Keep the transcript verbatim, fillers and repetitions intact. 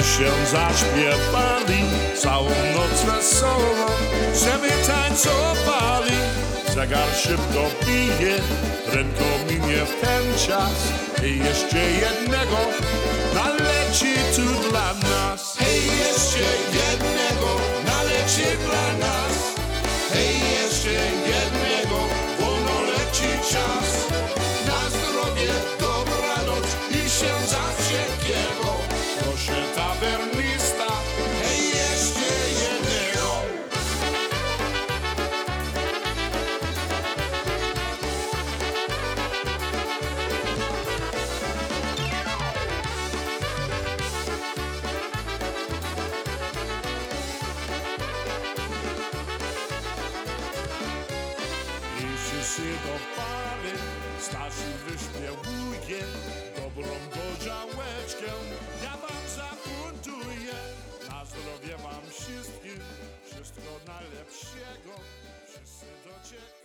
się zaśpiewali całą noc wesoło, żeby tańcowali. Zegar szybko bije, prędko minie w ten czas. I jeszcze jednego naleci tu dla nas. Hej, jeszcze jednego naleci dla nas. Hej, jeszcze jednego, wolno leci czas. Na zdrowie, dobranoc i się za wszystkiego. Proszę tabernista, Hej, jeszcze jednego. i wszyscy do pary, Stasiu wyśpiewuje dobrą gorzałeczkę. Ja wam zafunduję, na zdrowie wam wszystkim, wszystko najlepszego. Wszyscy do ciebie.